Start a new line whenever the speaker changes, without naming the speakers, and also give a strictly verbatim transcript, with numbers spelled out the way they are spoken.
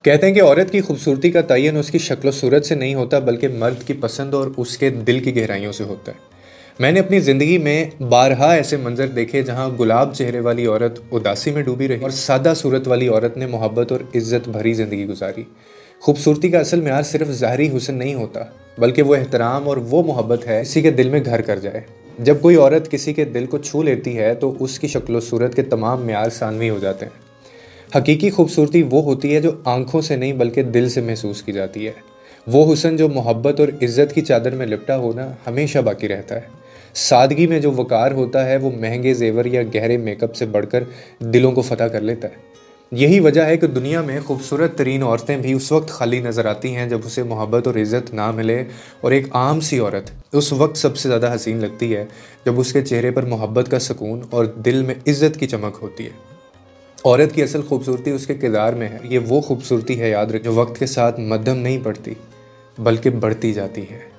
कहते हैं कि औरत की खूबसूरती का तयन उसकी शक्ल सूरत से नहीं होता बल्कि मर्द की पसंद और उसके दिल की गहराइयों से होता है। मैंने अपनी ज़िंदगी में बारहा ऐसे मंजर देखे जहां गुलाब चेहरे वाली औरत उदासी में डूबी रही और सादा सूरत वाली औरत ने मोहब्बत और इज्जत भरी ज़िंदगी गुजारी। खूबसूरती का असल म्यार सिर्फ ज़ाहरी हुस्न नहीं होता बल्कि वो एहतराम और वो मोहब्बत है किसी के दिल में घर कर जाए। जब कोई औरत किसी के दिल को छू लेती है तो उसकी शक्ल सूरत के तमाम म्यार सानवी हो जाते हैं। हकीकी खूबसूरती वो होती है जो आंखों से नहीं बल्कि दिल से महसूस की जाती है। वो हुस्न जो मोहब्बत और इज्जत की चादर में लिपटा होना हमेशा बाकी रहता है। सादगी में जो वकार होता है वो महंगे जेवर या गहरे मेकअप से बढ़कर दिलों को फतह कर लेता है। यही वजह है कि दुनिया में खूबसूरत तरीन औरतें भी उस वक्त खाली नज़र आती हैं जब उसे मोहब्बत और इज़्ज़त ना मिले, और एक आम सी औरत उस वक्त सबसे ज़्यादा हसीन लगती है जब उसके चेहरे पर मोहब्बत का सुकून और दिल में इज़्ज़त की चमक होती है। औरत की असल खूबसूरती उसके किरदार में है। ये वो खूबसूरती है, याद रख, जो वक्त के साथ मध्यम नहीं पड़ती बल्कि बढ़ती जाती है।